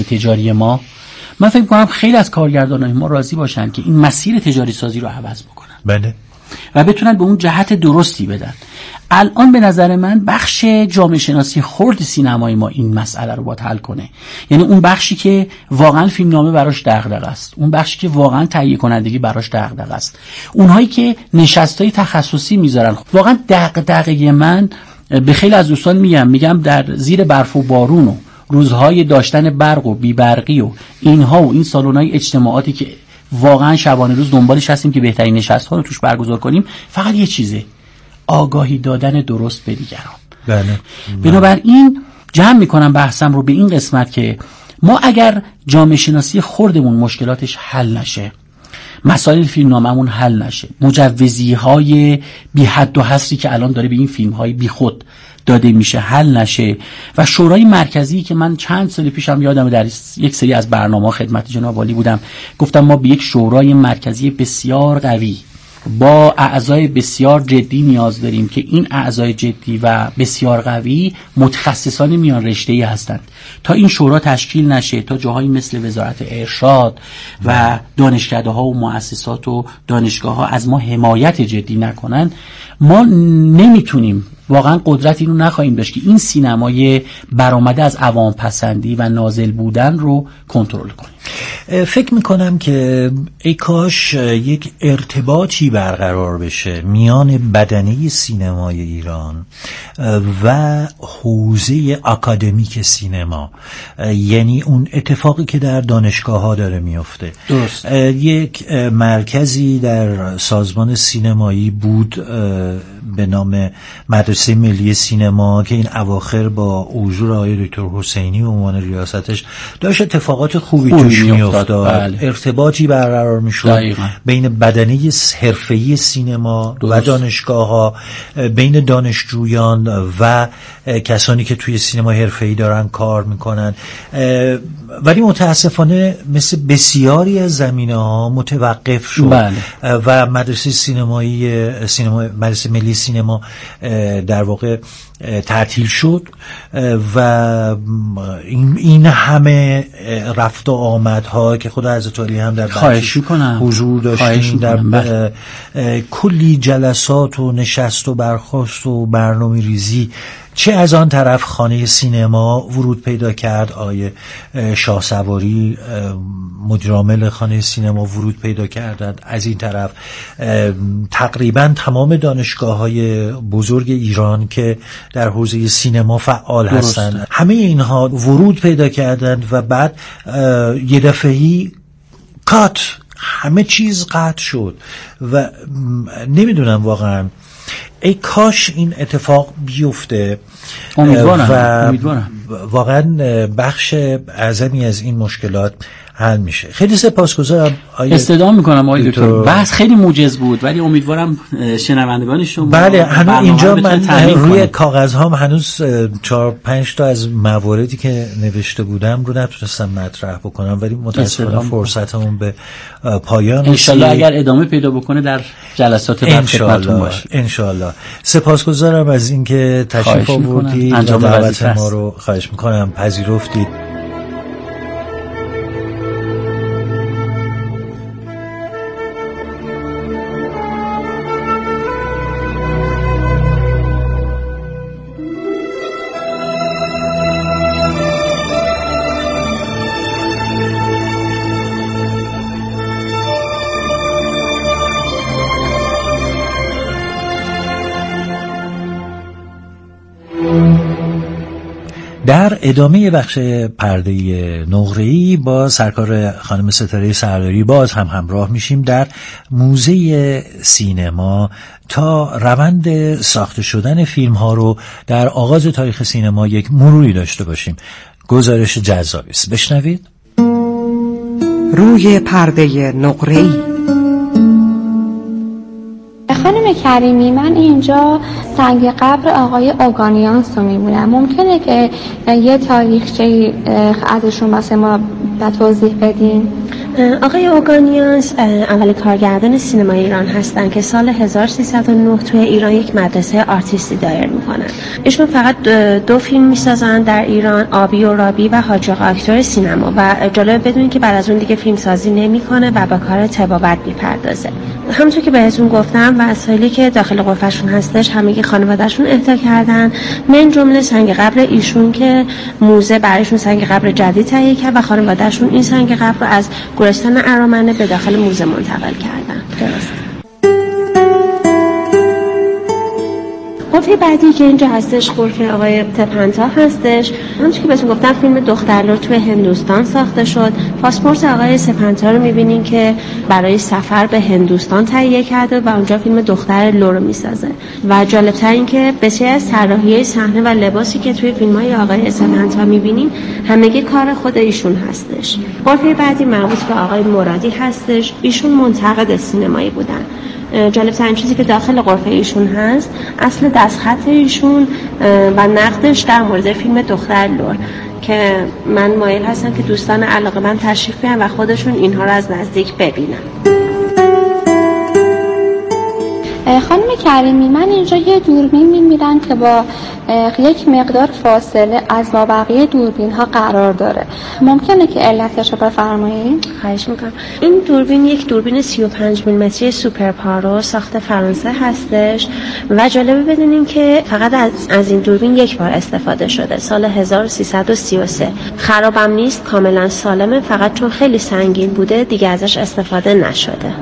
تجاری ما، من فکر می‌کنم خیلی از کارگردانان ما راضی باشن که این مسیر تجاری سازی رو عوض بکنن. بله. و بتونن به اون جهت درستی بدن. الان به نظر من بخش جامعه شناسی خرد سینمای ما این مسئله رو باید حل کنه. یعنی اون بخشی که واقعا فیلمنامه براش دغدغه است، اون بخشی که واقعا تهیه کنندگی براش دغدغه است، اونهایی که نشستای تخصصی میذارن. واقعا دغدغه من به خیلی از دوستان میگم در زیر برف و بارون و روزهای داشتن برق و بیبرقی و اینها و این سالن‌های اجتماعاتی که واقعا شبانه روز دنبالش هستیم که بهترین نشست‌ها رو توش برگزار کنیم، فقط یه چیزه: آگاهی دادن درست به دیگران. بله. بنابراین جمع میکنم بحثم رو به این قسمت که ما اگر جامعه شناسی خردمون مشکلاتش حل نشه، مسائل فیلمنامه‌مون حل نشه، مجوزی‌های بی حد و حصری که الان داره به این فیلم‌های بی خود داده میشه حل نشه، و شورای مرکزی که من چند سال پیشم یادمه در یک سری از برنامه‌ها خدمت جناب عالی بودم، گفتم ما به یک شورای مرکزی بسیار قوی با اعضای بسیار جدی نیاز داریم که این اعضای جدی و بسیار قوی متخصصان میان رشته‌ای هستند. تا این شورا تشکیل نشه، تا جاهایی مثل وزارت ارشاد و دانشکده‌ها و مؤسسات و دانشگاه‌ها از ما حمایت جدی نکنن، ما نمیتونیم، واقعا قدرت اینو نخواهیم داشت که این سینمای برآمده از عوام پسندی و نازل بودن رو کنترل کنیم. فکر میکنم که ای کاش یک ارتباطی برقرار بشه میان بدنه سینمای ایران و حوزه اکادمیک سینما، یعنی اون اتفاقی که در دانشگاه ها داره میفته. درست. یک مرکزی در سازمان سینمایی بود به نام مدرسه ملی سینما که این اواخر با حضور آقای دکتر حسینی و عنوان ریاستش داشت اتفاقات خوبی توش میافتاد. بله. ارتباطی برقرار میشد بین بدنه حرفه‌ای سینما و دانشگاه‌ها، بین دانشجویان و کسانی که توی سینما حرفه‌ای دارن کار میکنن، ولی متاسفانه مثل بسیاری از زمینه‌ها متوقف شد. بله. و مدرسه مدرسه ملی سینما در واقع تعطیل شد و این همه رفت و آمدها که خدا حضرت علی هم در بخشش حضور داشتیم، در کلی جلسات و نشست و برخاست و برنامه ریزی، چه از آن طرف خانه سینما ورود پیدا کرد، آیه شاه سواری مدیرعامل خانه سینما ورود پیدا کردند، از این طرف تقریبا تمام دانشگاه‌های بزرگ ایران که در حوزه سینما فعال هستند، همه اینها ورود پیدا کردند و بعد یه دفعه‌ای همه چیز قطع شد و نمیدونم واقعا ای کاش این اتفاق بیفته. امیدوارم. واقعا بخش اعظمی از این مشکلات حل میشه. خیلی سپاسگزارم. استدعا میکنم آقای دکتر. بحث خیلی موجز بود ولی امیدوارم شنوندگان شما بله هنوز اینجا من روی کاغذ هام هنوز 4-5 تا از مواردی که نوشته بودم رو نتونستم مطرح بکنم، ولی متاسفانه فرصتمون به پایان رسید. انشالله اگر ادامه پیدا بکنه در جلسات بعد خدمتتون باشیم انشالله. سپاسگزارم از اینکه تشریف آوردید و دعوت ما رو خواهش میکنم پذیرفتید. در ادامه بخش پرده نقره‌ای با سرکار خانم ستاره سرداری باز هم همراه میشیم در موزه سینما تا روند ساخته شدن فیلم ها رو در آغاز تاریخ سینما یک مروری داشته باشیم. گزارش جذابی است، بشنوید. روی پرده نقره‌ای. خانم کریمی، من اینجا سنگ قبر آقای اوگانیانس رو میبینم. ممکنه که یه تاریخچه ازشون واسه ما توضیح بدین؟ آقای اوگانیانس اولین کارگردان سینمای ایران هستن که سال 1309 توی ایران یک مدرسه آرتیستی دایر میکنن. ایشون فقط 2 فیلم میسازن در ایران، آبی و رابی و حاج آقا اکتور سینما، و جالب بدونین که بعد از اون دیگه فیلم سازی نمیکنه و با کار طبابت میپردازه. همونطور که بهتون گفتم وسایلی که داخل غرفه‌شون هستش همگی خانواده‌شون اهدا کردن، من جمله سنگ قبر ایشون که موزه برایشون سنگ قبر جدید تهیه کرد و خانواده‌شون این سنگ قبر رو از گورستان ارامنه به داخل موزه منتقل کردن. درست. غرفه بعدی که اینجا هستش غرفه آقای تپنتا هستش. همونطور که بهتون گفتم فیلم دخترلور توی هندوستان ساخته شد. پاسپورت آقای سپنتا رو می‌بینین که برای سفر به هندوستان تهیه کرده و اونجا فیلم دخترلور رو میسازه. و جالب‌تر این که بسیاری از طراحی صحنه و لباسی که توی فیلم‌های آقای سپنتا می‌بینین همگی کار خود ایشون هستش. غرفه بعدی مربوط به آقای مرادی هستش. ایشون منتقد سینمایی بودن. جالب‌ترین چیزی که داخل غرفه ایشون هست اصل دستخط ایشون و نقدش در مورد فیلم دخترلور که من مایل هستم که دوستان علاقه‌مند تشریف بیارن و خودشون اینها رو از نزدیک ببینن. خانم کریمی، من اینجا یه دوربین می‌بینم که با یک مقدار فاصله از با بقیه دوربین ها قرار داره. ممکنه که علتش رو بفرمایید؟ خواهش میکنم. این دوربین یک دوربین 35 میلیمتری سوپر پارو ساخت فرانسه هستش و جالبه بدونیم که فقط از این دوربین یک بار استفاده شده، سال 1333. خرابم نیست، کاملا سالمه، فقط چون خیلی سنگین بوده دیگه ازش استفاده نشده.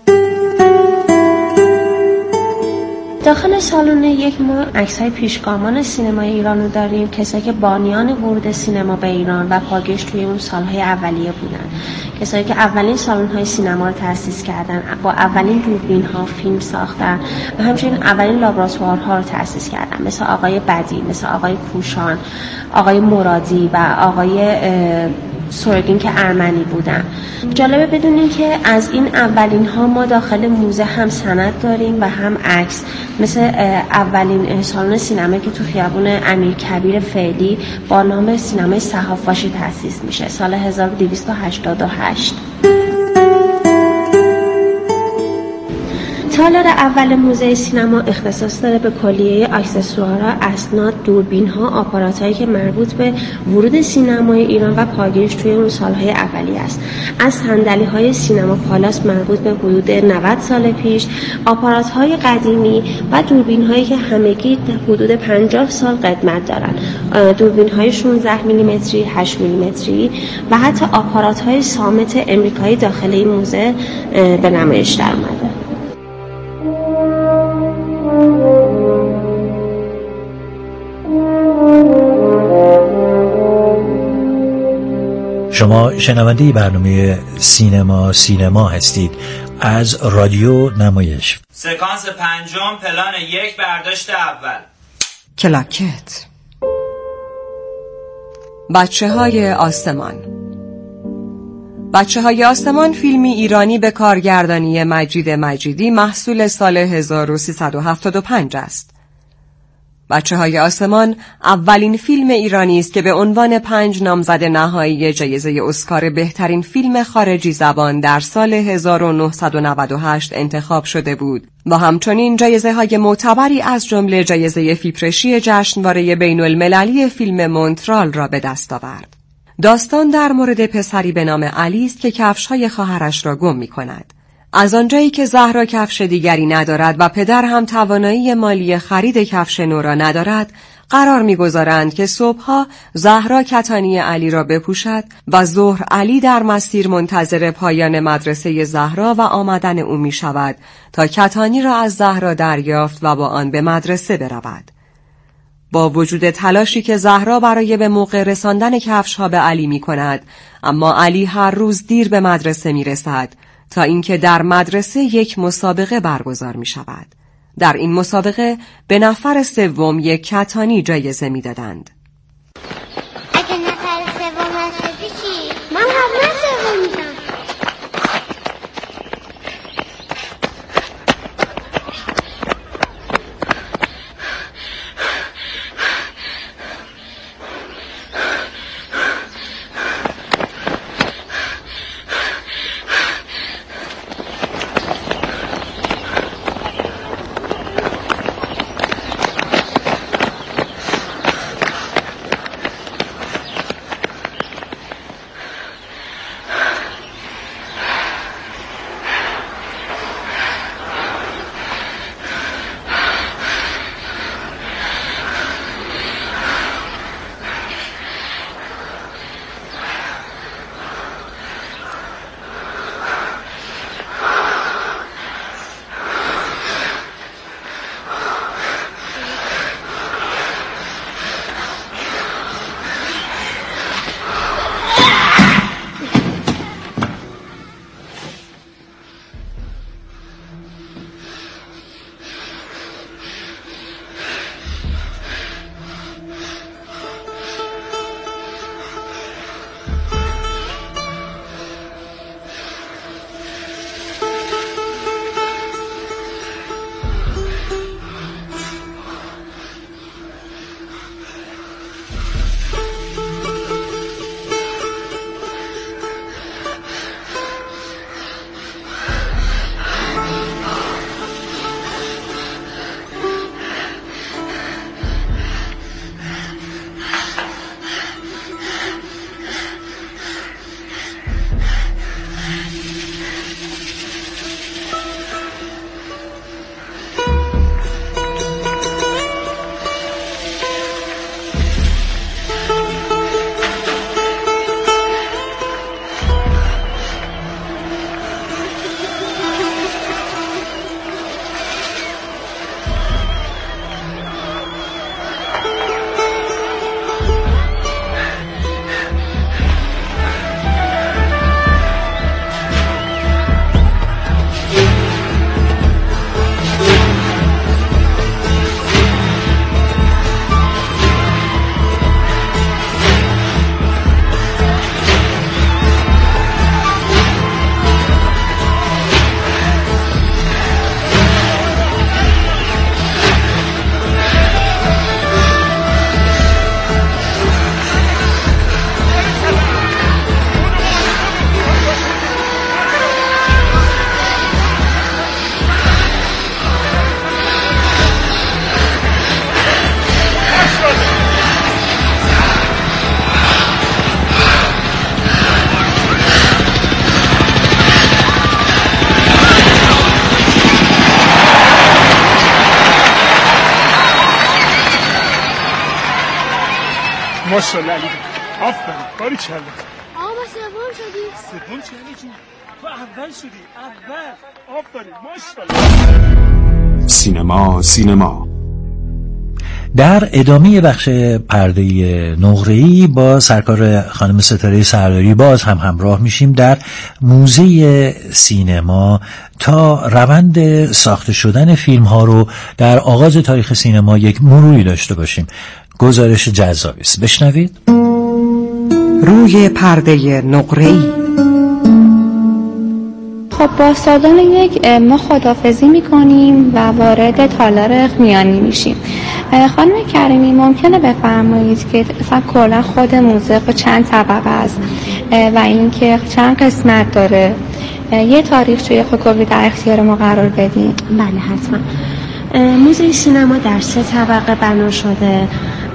داخل سالن یک ما عکس‌های پیشگامان سینمای ایران رو داریم، کسایی که بانیان ورود سینما به ایران و پاگش توی اون سالهای اولیه بودن، کسایی که اولین سالن‌های سینما رو تأسیس کردن، با اولین دوربین‌ها فیلم ساختن و همچنین اولین لابراتوارها رو تأسیس کردن، مثل آقای بدی، مثل آقای کوشان، آقای مرادی و آقای سورگین که ارمنی بودن. جالبه بدونین که از این اولین ها ما داخل موزه هم سند داریم و هم عکس، مثل اولین سالن سینمایی که تو خیابون امیرکبیر فعلی با نام سینمای صحاف‌باشی تأسیس میشه سال 1288. تالار اول موزه سینما اختصاص داره به کلیه اکسسوارها، اسناد، دوربین‌ها، آپارات‌هایی که مربوط به ورود سینمای ایران و پاگیرش توی اون سالهای اولیه است. از صندلی‌های سینما پالاس مربوط به حدود 90 سال پیش، آپارات‌های قدیمی و دوربین‌هایی که همگی حدود 50 سال قدمت دارن. دوربین‌های 16 میلیمتری، 8 میلیمتری و حتی آپارات‌های صامت آمریکایی داخل این موزه به نمایش در اومده. شما شنونده برنامه سینما هستید از رادیو نمایش. سکانس 5 پلان 1 برداشت اول. کلاکت. بچه‌های آسمان. بچه‌های آسمان فیلمی ایرانی به کارگردانی مجید مجیدی محصول سال 1375 است. بچه‌های آسمان اولین فیلم ایرانی است که به عنوان 5 نامزد نهایی جایزه اسکار بهترین فیلم خارجی زبان در سال 1998 انتخاب شده بود و همچنین جایزه‌های معتبری از جمله جایزه فیپرشی جشنواره بین‌المللی فیلم مونترال را به دست آورد. داستان در مورد پسری به نام علی است که کفش‌های خواهرش را گم می‌کند. از آنجایی که زهرا کفش دیگری ندارد و پدر هم توانایی مالی خرید کفش نو را ندارد، قرار می‌گذارند که صبحها زهرا کتانی علی را بپوشد و ظهر علی در مسیر منتظر پایان مدرسه زهرا و آمدن او می‌شود تا کتانی را از زهرا دریافت و با آن به مدرسه برود. با وجود تلاشی که زهرا برای به موقع رساندن کفش‌ها به علی می‌کند، اما علی هر روز دیر به مدرسه می‌رسد تا اینکه در مدرسه یک مسابقه برگزار می شود. در این مسابقه به نفر سوم یک کتانی جایزه می دادند. اگه نفر سوم هستی چی؟ من حتما سوم میشم. ماشاءالله علی آفرین باری کلا آقا ما سوم شدیم. سوم چه علی جون؟ تو اول شدی اول. آفرین ماشاءالله. سینما در ادامه بخش پرده نقره‌ای با سرکار خانم ستاره سرداری باز هم همراه میشیم در موزه سینما تا روند ساخته شدن فیلم ها رو در آغاز تاریخ سینما یک مروری داشته باشیم. گزارش جذابی است، بشنوید. روی پرده نقره‌ای. خب با سالن یک ما خداحافظی میکنیم و وارد تالار میانی میشیم. خانم کریمی ممکنه بفرمایید که اصلا کلا خود موزه چند طبقه است و اینکه چند قسمت داره، یه تاریخچه خودکوبی در اختیار ما قرار بدیم؟ بله حتما. موزه سینما در 3 طبقه بنا شده.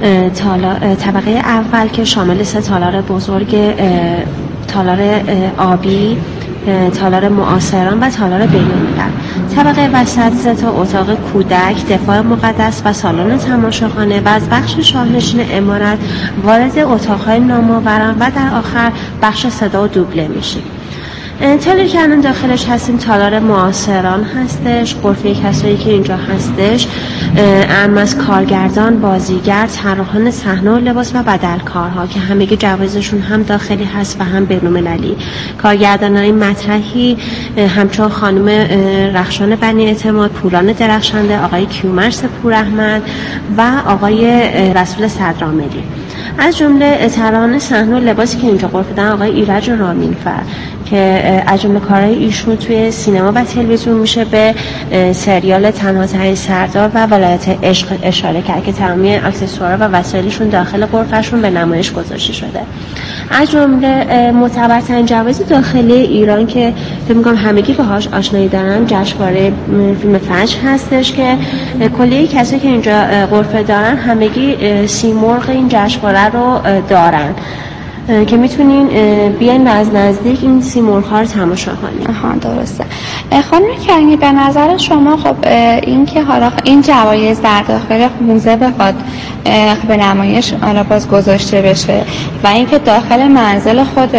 طبقه اول که شامل 3 تالار بزرگ، تالار آبی، تالار معاصران و تالار بین‌الملل. طبقه وسط 3 تا اتاق کودک، دفاع مقدس و سالن تماشاخانه و از بخش شاهنشین عمارت وارد اتاق‌های نام‌آوران و در آخر بخش صدا و دوبله میشیم. تالاری که الان داخلش هستیم تالار معاصران هستش. غرفه کسایی که اینجا هستش اعم از کارگردان، بازیگر، طراحان صحنه و لباس و بدلکارها که همگی جوایزشون هم داخلی هست و هم بین‌المللی. کارگردانای مطرحی همچون خانم رخشان بنی اعتماد، پوران درخشنده، آقای کیومرث پوراحمد و آقای رسول صدرعاملی. از جمله طراحان صحنه و لباسی که اینجا غرفه دارن آقای ایرج رامینفر که از جمله کارهای ایشون توی سینما و تلویزیون میشه به سریال تنها ترین سردار و ولایت عشق اشاره کرد که تمامی اکسسوارها و وسایلشون داخل غرفهشون به نمایش گذاشته شده. از جمله معتبرترین جوایز داخلی ایران که فکر می‌کنم همگی باهاش آشنایی دارن جشنواره فیلم فجر هستش که کلیه کسایی که اینجا غرفه دارن همگی سیمرغ این جشنواره رو دارن که میتونین بیاین و از نزدیک این سیمرغ‌ها رو تماشا کنین. آها درسته. خانم کریمی به نظر شما خب این که حالا این جوایز در داخل موزه بخواد به نمایش حالا باز گذاشته بشه و اینکه داخل منزل خود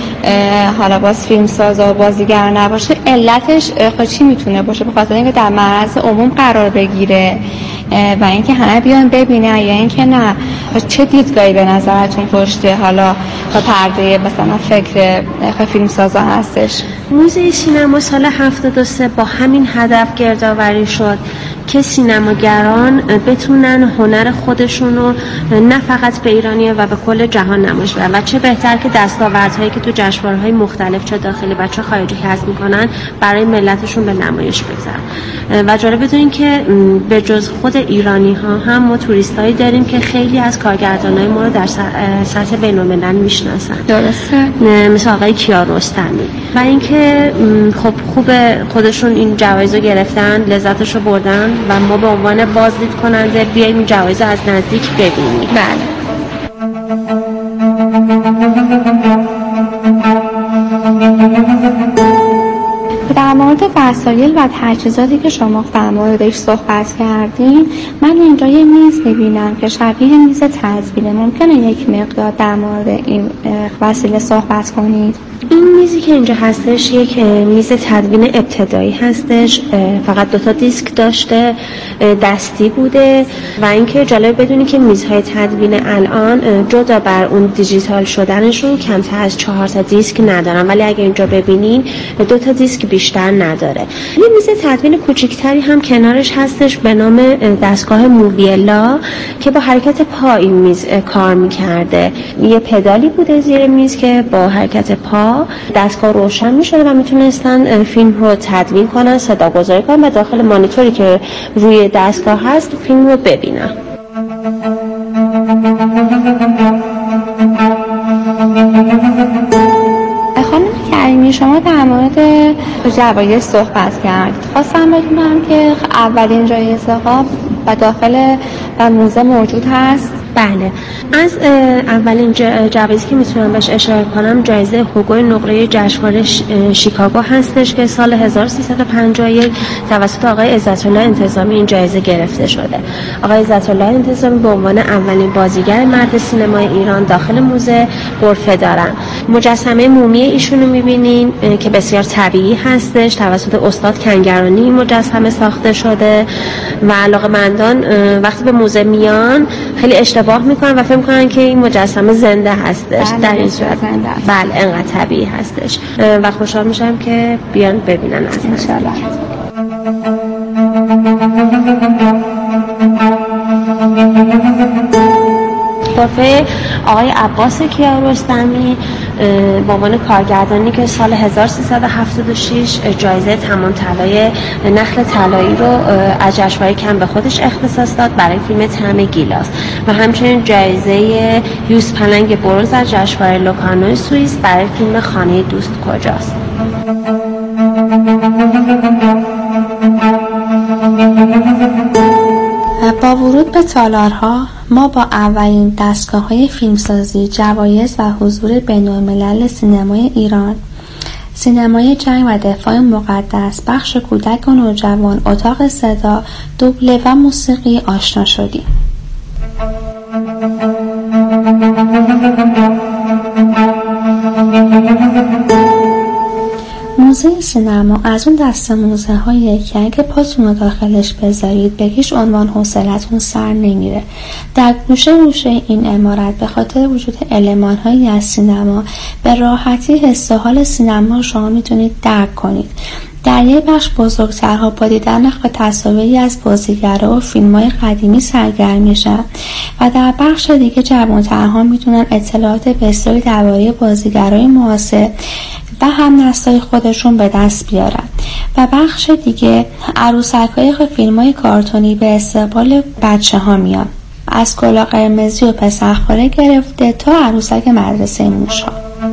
حالا باز فیلمساز و بازیگر نباشه، علتش چی میتونه باشه؟ به خاطر اینکه در معرض عموم قرار بگیره و اینکه همه بیان ببینن یا اینکه نه؟ چه دیدگاهی به نظرتون پشت حالا با پرده مثلا فکر فیلمسازا هستش؟ موزه سینما سال 73 با همین هدف گردآوری شد که سینماگران بتونن هنر خودشون رو نه فقط به ایرانیا و به کل جهان نمایش بدن و چه بهتر که دستاوردهایی که تو جشنواره‌های مختلف چه داخلی و چه خارجی کسب میکنن برای ملتشون به نمایش بگذارن. و جالب بدونین که به جز خود ایرانی ها هم ما توریستایی داریم که خیلی از کارگردانای ما رو در سطح بین‌الملل میشناسن. درسته. مثل آقای کیارستمی و اینکه خب خوب خودشون این جوایز رو گرفتن، لذتش رو بردن و ما به عنوان بازدید کننده بیایم این جوایز از نزدیک ببینیم. بله. در مورد وسایل و تجهیزاتی که شما در موردش صحبت کردین، من اینجا یه میز میبینم که شبیه میز تزیینه. ممکنه یک مقدار در مورد این وسیله صحبت کنید؟ این میزی که اینجا هستش یک میز تدوین ابتدایی هستش، فقط 2 تا دیسک داشته، دستی بوده و اینکه جالب بدونی که میزهای تدوین الان جدا بر اون دیجیتال شدنشون کمتر از 4 تا دیسک ندارن، ولی اگه اینجا ببینین 2 تا دیسک بیشتر نداره. یه میز تدوین کوچیکتری هم کنارش هستش به نام دستگاه موویلا که با حرکت پا این میز کار میکرده. یه پدالی بوده زیر میز که با حرکت پا دستگاه روشن میشده و میتونستن فیلم رو تدوین کنن، صدا گذاری کنن و داخل مانیتوری که روی دستگاه هست فیلم رو ببینن. خانم کریمی شما در مورد جوایز صحبت کردید. خواستم بدونم که اولین جایزه ها و داخل و موزه موجود هست؟ بله، از اولین جایزه که میتونم بهش اشاره کنم جایزه هوگو نقره جشنواره شیکاگو هستش که سال 1351 توسط آقای عزت‌الله انتظامی این جایزه گرفته شده. آقای عزت‌الله انتظامی به عنوان اولین بازیگر مرد سینمای ایران داخل موزه غرفه دارن. مجسمه مومی ایشونو میبینین که بسیار طبیعی هستش، توسط استاد کنگرانی این مجسمه ساخته شده و علاقه‌مندان وقتی به موزه میان خیلی اشتباه میکنن و فکر میکنن که این مجسمه زنده هستش. در این صورت بله انقدر طبیعی هستش و خوشحال میشم که بیان ببینن از انشالله. غرفه آقای عباس کیارستمی به عنوان کارگردانی که سال 1376 جایزه تمام طلای نخل طلایی رو از جشنواره کن به خودش اختصاص داد برای فیلم طعم گیلاس و همچنین جایزه یوز پلنگ برنز از جشنواره لوکارنو سوئیس برای فیلم خانه دوست کجاست. با ورود به تالارها ما با اولین دستگاه‌های فیلمسازی، جوایز و حضور بین‌الملل سینمای ایران، سینمای جنگ و دفاع مقدس، بخش کودک و نوجوان، اتاق صدا، دوبله و موسیقی آشنا شدیم. موزه سینما از اون دست موزه هایی که اگه پاتون رو داخلش بذارید به هیچ عنوان حوصلتون سر نمیره. در گوشه این عمارت به خاطر وجود المان هایی از سینما به راحتی حس و حال سینما شما میتونید درک کنید. در یک بخش بزرگترها با دیدن نقل تصاویری از بازیگرها و فیلم‌های قدیمی سرگرم میشن و در بخش دیگه جوان‌ترها میتونن اطلاعات بسیاری درباره بازیگرای معاصر و هم نسل‌های خودشون به دست بیارن و بخش دیگه عروسک‌های فیلم‌های کارتونی به استقبال بچه‌ها میان، از کلاه قرمزی و پسرخواره گرفته تا عروسک مدرسه موش‌ها.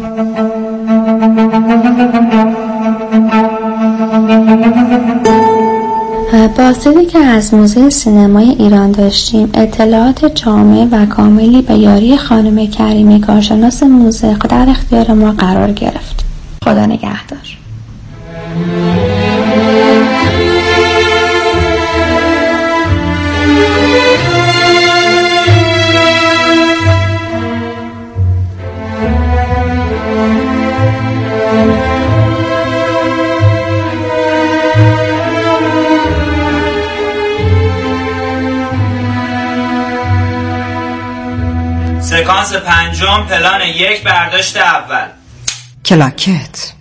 بازدیدی که از موزه سینمای ایران داشتیم اطلاعات جامع و کاملی به یاری خانم کریمی کارشناس موزه در اختیار ما قرار گرفت. خدا نگهدار. سکانس پنجم پلان 1 برداشت اول. کلاکت.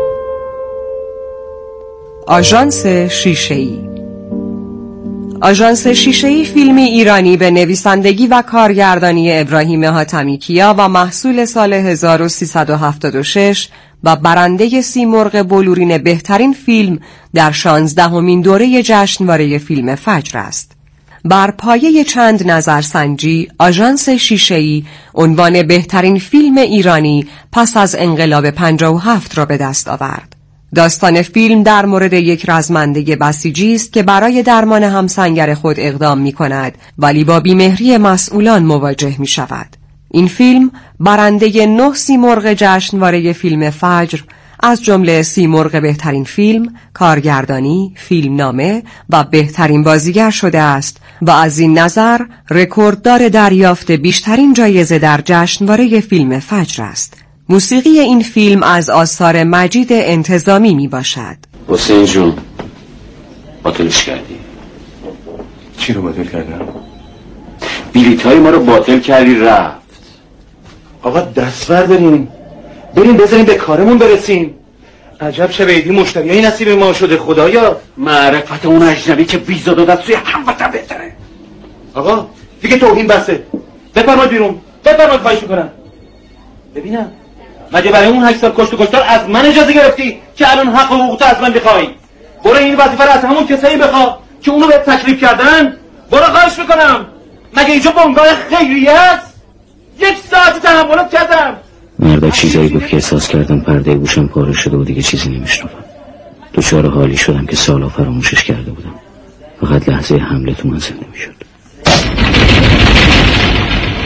آژانس شیشه‌ای. آژانس شیشه‌ای فیلمی ایرانی به نویسندگی و کارگردانی ابراهیم حاتمیکیا و محصول سال 1376 و برنده سیمرغ بلورین بهترین فیلم در 16مین دوره جشنواره فیلم فجر است. بر پایه چند نظرسنجی، آژانس شیشه‌ای عنوان بهترین فیلم ایرانی پس از انقلاب 57 را به دست آورد. داستان فیلم در مورد یک رزمنده بسیجی است که برای درمان همسنگر خود اقدام می کند ولی با بیمهری مسئولان مواجه می شود. این فیلم برنده 9 سیمرغ جشنواره فیلم فجر از جمله سیمرغ بهترین فیلم، کارگردانی، فیلمنامه و بهترین بازیگر شده است و از این نظر رکورددار دریافت بیشترین جایزه در جشنواره فیلم فجر است. موسیقی این فیلم از آثار مجید انتظامی می باشد. حسین جون باطلش کردی. چی رو باطل کردم؟ بلیط های ما رو باطل کردی رفت. آقا دستور داریم، بریم بذاریم به کارمون برسیم. عجب شبیدی مشتریایی نصیب ما شده خدایا. معرفت اون اجنبی که ویزا داد از سوی هموطن بهتره. آقا دیگه توهین بسه، بفرمایید بیرون، بفرمایید خواهش میکنم. ببینم مگه برای اون 8 سال کشت و کشتار از من اجازه گرفتی که الان حق و حقوقت از من بخوای؟ برو این وظیفه رو از همون کسایی بخوا که اونو بهت تکلیف کردن. برو خواهش میکنم. مگه اینجا بنگاه خیریه است؟ 1 ساعت تحملت کردم. مردک چیزایی گفت که احساس کردم پرده گوشم پاره شده و دیگه چیزی نمیشنوم. دچار حالی شدم که سالا فراموشش کرده بودم. فقط لحظه حمله تو من زنده میشد.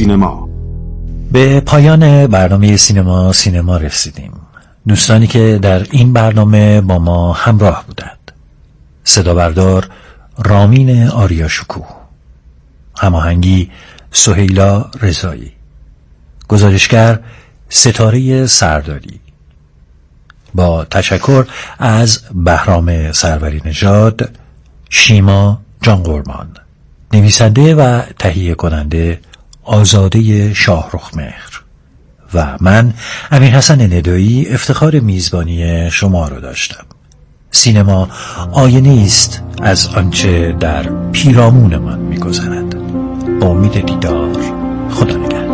سینما. به پایان برنامه سینما رسیدیم. دوستانی که در این برنامه با ما همراه بودند: صدا بردار رامین آریاشکوه، هماهنگی سهیلا رضایی، گزارشگر ستاره سرداری، با تشکر از بهرام سروری نژاد، شیما جانقرمان، نویسنده و تهیه کننده آزاده شاهرخ مهر و من امیرحسن ندایی افتخار میزبانی شما رو داشتم. سینما آینه است از آنچه در پیرامونمان می‌گذرد. با امید دیدار، خدا نگهدار.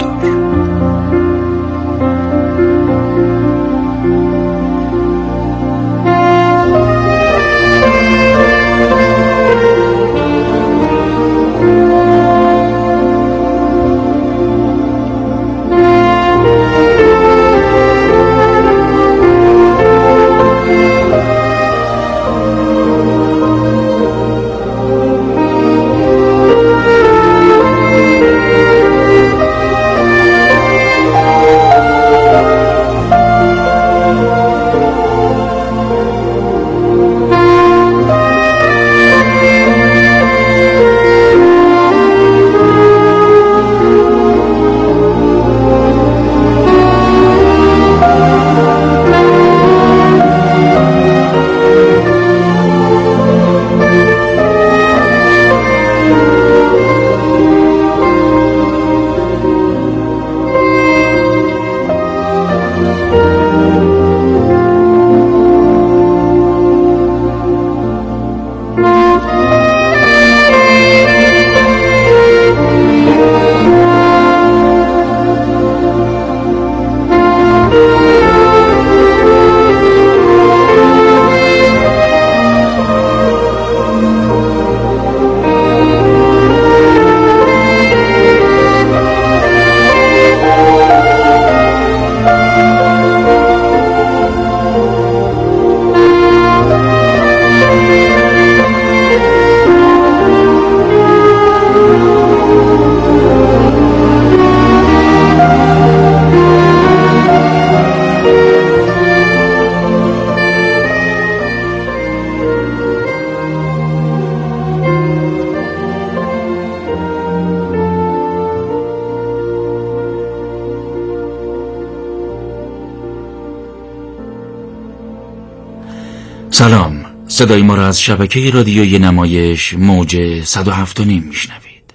سلام، صدای ما را از شبکه رادیویی نمایش موج 107.5 میشنوید.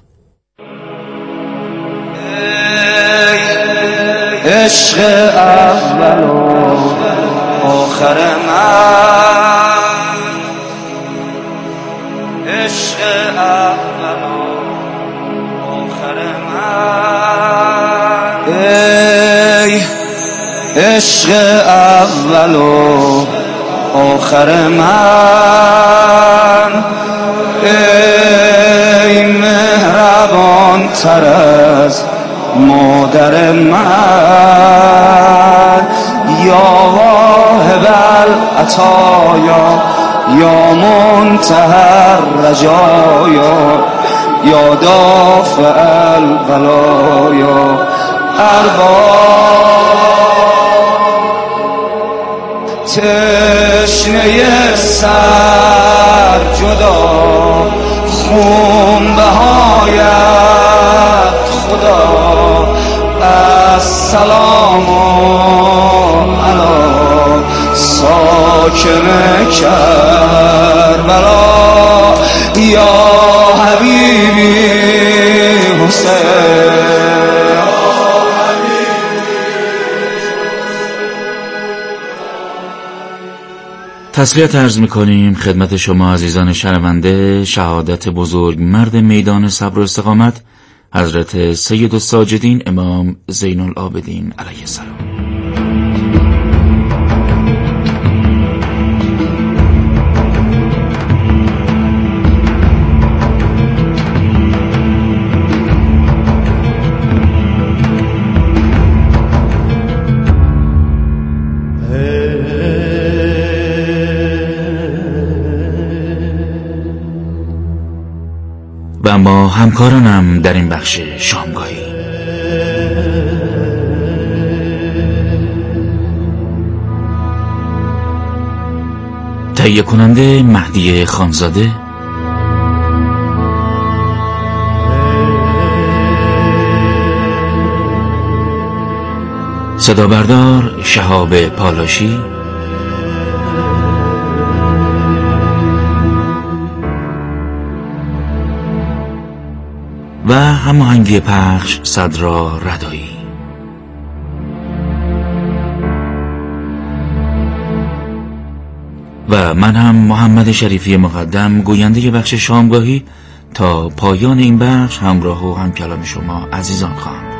عشق اول و آخر من، عشق اول و آخر من، ای عشق اول و آخر من، ای مهربان تر از مادر من، یا واهب العطایا یا منتهی الرجایا یا دافع البلایا، ارباب تشنه سر جدا، خون بهایت خدا، السلام علی ساکن کربلا، یا حبیبی حسین. تسلیت عرض می‌کنیم خدمت شما عزیزان شنونده شهادت بزرگ مرد میدان صبر و استقامت حضرت سید الساجدین امام زین العابدین علیه السلام. و با همکارانم در این بخش شامگاهی تهیه کننده مهدی خانزاده، صدا بردار شهاب پالاشی، و هماهنگی پخش صدرا ردایی. و من هم محمد شریفی مقدم، گوینده بخش شامگاهی، تا پایان این بخش همراه و همکلام شما عزیزان خواهم.